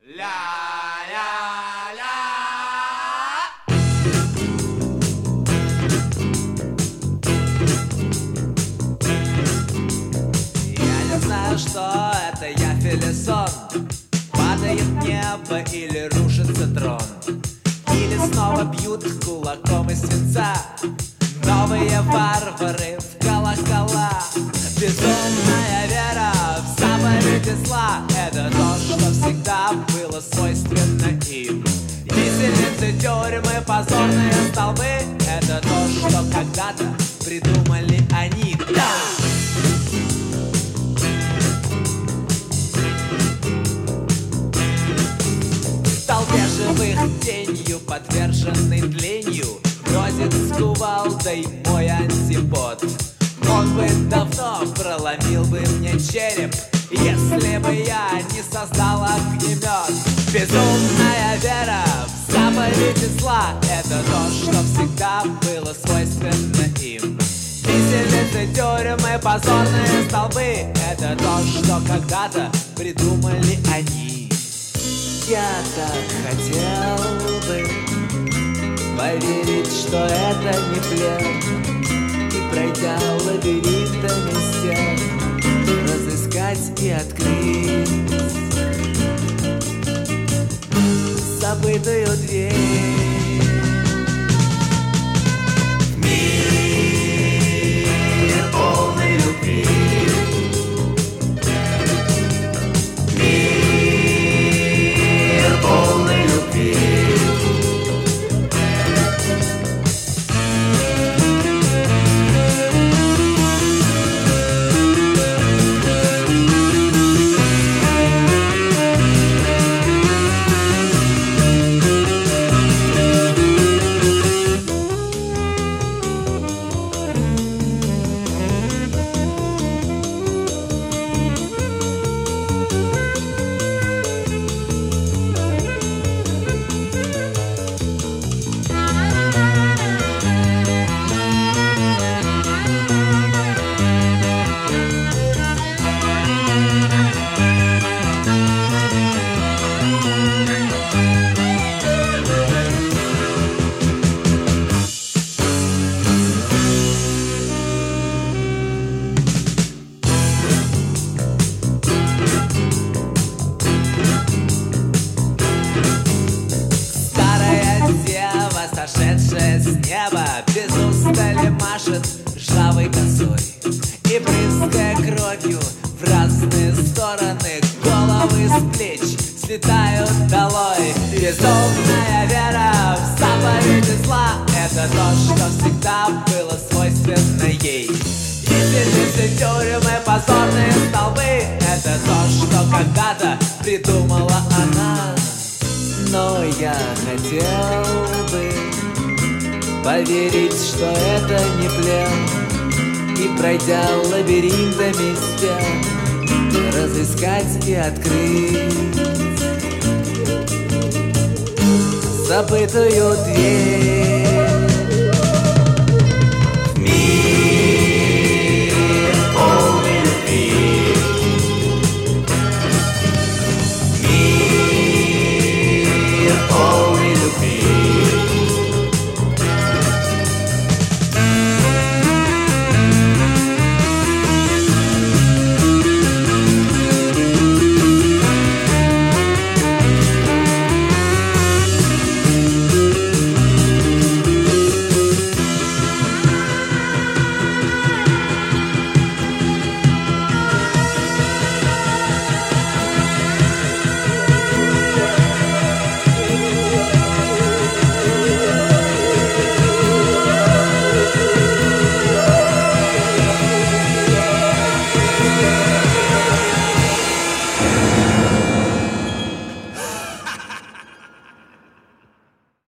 Ля-ля-ля. Я не знаю, что это, я Фелисон. Падает небо или рушится трон, или снова бьют кулаком из свинца новые варвары в колокола. Безумная вера в заповеди зла — это то, что всегда было свойственно им. Виселицы, тюрьмы, позорные столбы — это то, что когда-то придумали они. Да! В толпе живых тенью, подверженный тлению, бродит с кувалдой мой антипод. Он бы давно проломил бы мне череп, если бы я не создал огнемет. Безумная вера в заповеди зла — это то, что всегда было свойственно им. Виселицы, тюрьмы, позорные столбы — это то, что когда-то придумали они. Я так хотел бы поверить, что это не плен, и, пройдя лабиринтами стен, разыскать и открыть забытую дверь. Мир полный любви, мир полный любви. Сошедшая с неба без устали машет ржавой косой, и брызгая кровью в разные стороны, головы с плеч слетают долой. Безумная вера в заповеди зла — это то, что всегда было свойственно ей. Виселицы, тюрьмы, позорные столбы — это то, что когда-то придумала она. Но я хотел бы поверить, что это не плен, и, пройдя лабиринтами стен, разыскать и открыть забытую дверь.